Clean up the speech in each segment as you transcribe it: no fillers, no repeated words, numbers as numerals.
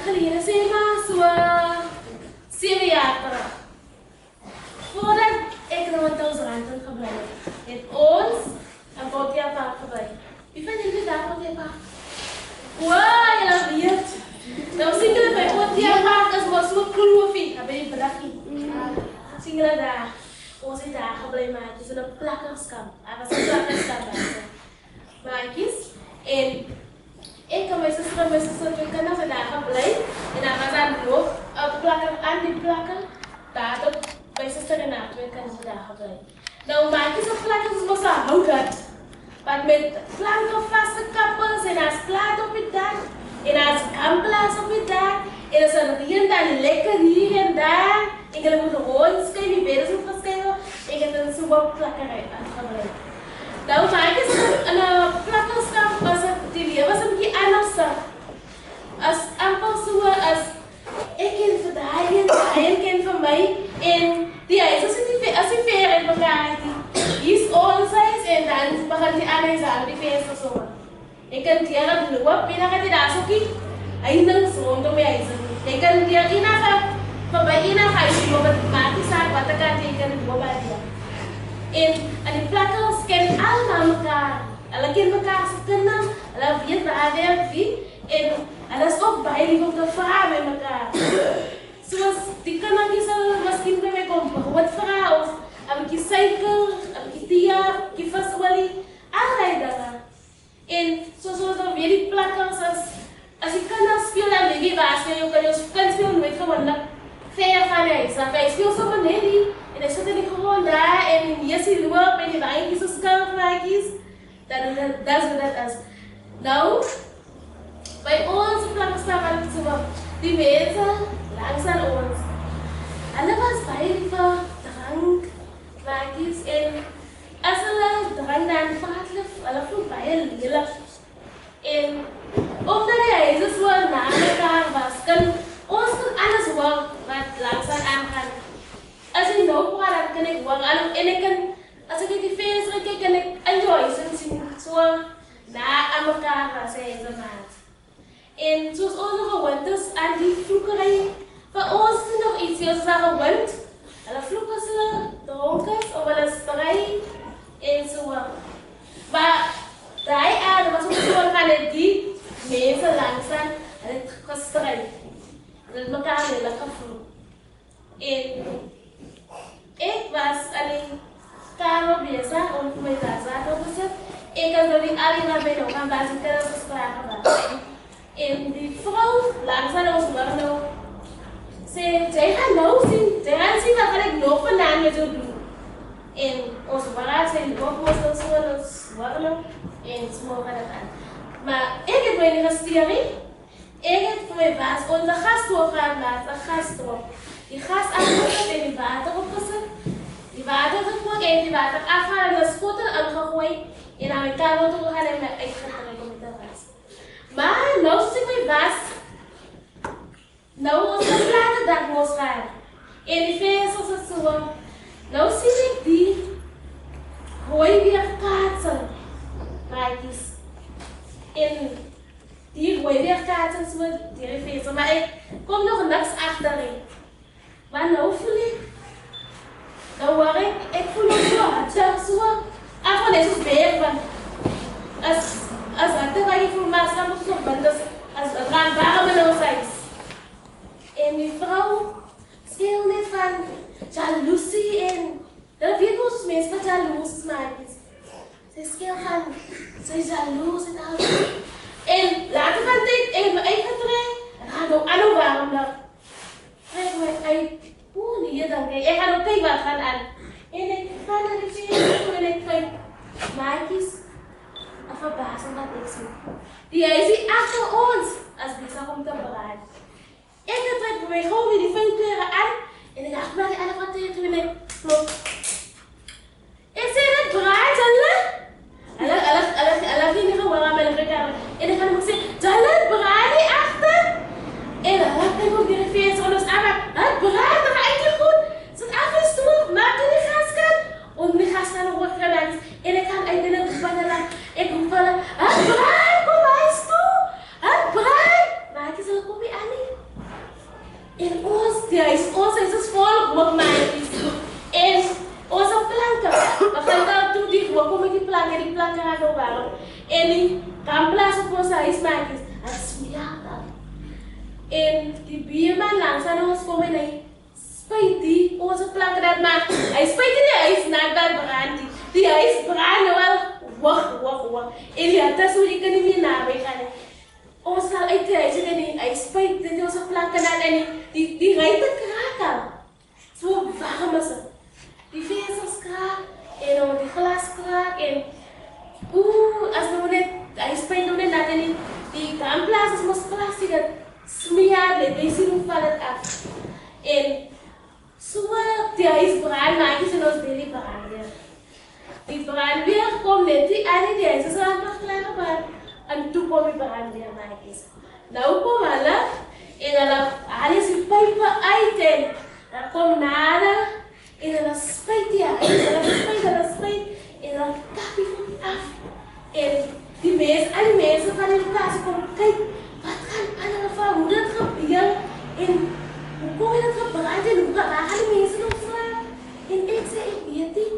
geleden zeg maar zo 7 jaar terug. Voordat ik naar mijn rand gebleven heeft ons een Botiapark gebleven. Wie vindt jullie daar Botiapark? Wauw, je weet. Nou zien jullie bij Botiapark als we zo'n kloofie hebben in Brakkie. Zien jullie daar? Ons is daar gebleven, maar het is een plakkerskamp. Er was een plakkerskamp bij maatjes. En ik en mijn zuster, we kunnen vandaag gebleven. En dan was aan de loop, plakken, aan die plakken. Daar had mijn zuster en haar twee kunnen vandaag gebleven. Nou maatjes op plakken, ze moesten houden. Want met planken vastgekappen en als plaat op het dak. En als kampplaats op het dak. En dan zijn er hier en daar lekker hier en daar. Ik heb moeten rondschrijven, die bedden zijn verschijnen. Ik heb een super plakkerij aangebleven. Nou, maatjes, een plakkerskamp was het, die weer was een beetje anders. Als amper zo, als ik ken van hij ken van mij. En die is als die veer in elkaar die is ons huis en dan begint die aan huis aan, die veer is zo. Ik kan die aan het lopen, en dan gaat hij daar zo kijken. Hij is dan zo rondom je huis. Ik kan die aan van bij een huis, maar wat maakt die zaak, wat ik kan tekenen, wat bij die. En die plakkers kennen allemaal elkaar. Alle kennen elkaar zijn kinderen, alle weet waar hij werkt wie. En dat is ook bij om te vragen met elkaar. Zoals die kinderen die zullen misschien bij mij komen, wat vragen of een beetje cykel, een beetje tia, een beetje vastolie, allerlei dingen. En zoals dan weer die plakkers, als die kinderen spelen en weet je waar spelen, kan je kan spelen nooit gewoon ver van huis. Dan wij spelen zo van Nelly en dan zitten die gewoon daar en je ziet loop en die wijntjes zo schaafwijkjes. Dat is wat dat is. Nou, bij ons plakkers staan we zo die mensen langs aan ons. Alle was bij lieve drank, wijkjes en als hulle drank dan praten, hulle voelt baie lelijk. En omdat die huizen zo na elkaar was, kan ons alles hoor wat langzaam aangaan. Als ik nou praat, dan kan ik hoor. En ik kan, als ik die feesten kijk, kan ik enjoy zien zo na aan elkaar was huizen maat. En zoals onze gewoontjes aan die vloekerij, voor ons is nog iets, als ze gewend. Hulle vloeken ze dronken of hulle sprei en zo. Maar die aarde was ook zo van die mensen langzaam en het gestrijd. Dat elkaar heel gevoel. En ik was aan die kamer bezig om mijn zaken op te zetten. Ik had nog niet alleen maar bij nog aan basiskennis gesproken was. En die vrouw langzaam ons nou zei, zij gaat nou zien, zij gaat zien wat ik nog vandaan met jou doen. En onze beraad zei, nog was dat zo, dat warmen en ze mogen dat aan. Maar ik heb mijn gestering. Ik heb voor mijn baas onze gasstoof geplaatst, een gasstoof. Die gas aangezet en die water opgezet. Die water gekocht en die water afgehaald en de schotel aangegooid. En naar mijn kamer toe gegaan en mij uitgetrokken met de gas. Maar nou zie ik mijn baas. Nou ons geplaatst dat moest gaan. En die vezels en zo. Nou zie ik die gooi weer kaatsen. Raakjes. En die gooi weer kaatsen met die vezels. Maar ik kom nog niks achterin. Maar nou voel ik. Nou hoor ik voel ook zo hard. Zo. Gewoon is het weer. Want als dat kan je voor mij samen op. Want als het gaan warm in ons huis. En die vrouw schreeuwt net van jaloezie en dat weet ons mensen wat jaloers maakt. Ze schreeuwt van, ze is jaloers en alles. En later van dit, ik heb mijn eigen trein, en ga nog aan hoe warm dan. Trek mij uit, nee, dan kijk ik ga nog kijken wat gaan aan. En ik ga naar de video en ik kijk maatjes en verbazen wat ik zie. Die is hier achter ons, als die zo komt te bereiden. Ik trek mij gewoon weer die vingkleuren aan en ik dacht, maar die andere tegen en ik klop. Ik zei dat draait, Janne. Alle vrienden gewoon aan mijn kamer. En ik ga hem zeggen, Janne, draait die achter. En dan heb ik ook weer een feest van ons aan, maar het draait nog eigenlijk goed. Zet af en toe, maak er die gaskant. En die gaskant nog wordt gemaakt. En ik ga uit in het bannen. Ik roep wel, het draait, kom maar eens toe. Het draait. Maar ik zal kom weer aan niet. En ons is vol rookmaatjies. En onze planken, we gaan daar toe die rook om met die planken gaan opwarmen. En die kan plaatsen op onze huismaatjies. Het smeert dan. En die buurman langs aan ons kom en hij spijt die onze planken dat maakt. Hij spijt die huis naar dat brandt. Die huis brandt wel. Wacht. En ja, dat is hoe ik er niet meer naar gaan. Ons zal uit de huis en hij spijt die onze planken aan en die rijdt te kraken. Zo warm is het. Die vezels kraak en dan die glas kraak en als we net, hij spijt nog net dat en die kampplaats is ons plastic dat smeert, die zien hoe valt het af. En zo die huis brandmaakjes en ons billy brandweer. Die brandweer komt net die aan die huis is al nog klaar gebrand en toen kom die brandweermaakjes. Nou kom hulle en hulle alles die pijpen uit en dan kom nader. En dan spijt die huis, en dan spijt, en dan kap je af. En die mensen, al die mensen van die plaats komen kijken, wat gaan anderen van, hoe dat gebeurt, en hoe kom je dat gebrand, en waar gaan die mensen nog slaan? En ik zei, ik weet niet.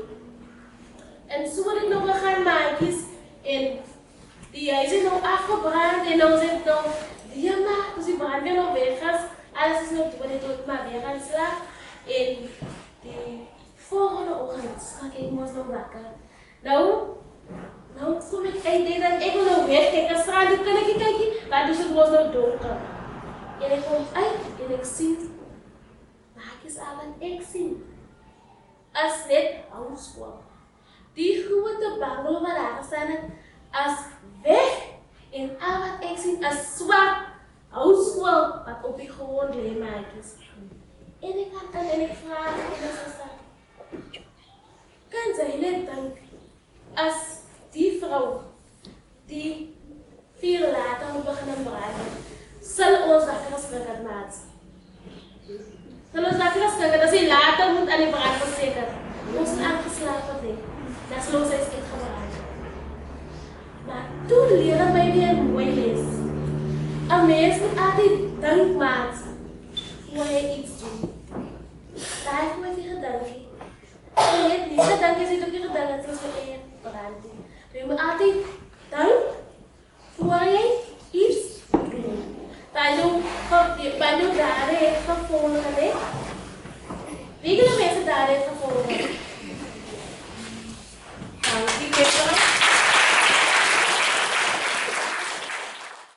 En zo word ik nog wel gaan maakjes, en die huis is nog afgebrand, en dan zit nog, die maar, dus die brand weer nog weg is, alles is nog dood, maar weer gaan slaan. En die volgende ochtend schat ik moest nog wakker. Nou kom ik uit en ik wil nog wegkijken. Straat, nu kan ik kijken, maar dus het was nog donker. En ik kom uit en ik zie, maakjesavond, ik zie. Als net houtskool. Die grote bangel waar daar staan, als weg. En al wat ik zie, als zwart houtskool wat op die grond ligt, maakjes. En ik ga en ik vraag en ze zegt, kan zij net denken, als die vrouw die 4 later moet beginnen branden, zal ons wakker schrikken maat. Zal ons wakker schrikken, dat ze later moet aan die brand verzekerd. Ons aangeslapen ding, dat is los is niet gebrand. Maar toen leren wij weer een mooi les. Een mens moet altijd dank maat. Hoe hij iets doet. Daar heb ik me die gedanken. En je hebt niet gedanken, je hebt ook gedanken, zoals we één branding. Dus je moet altijd danken voor je iets doet. Wanneer daar heeft gevonden,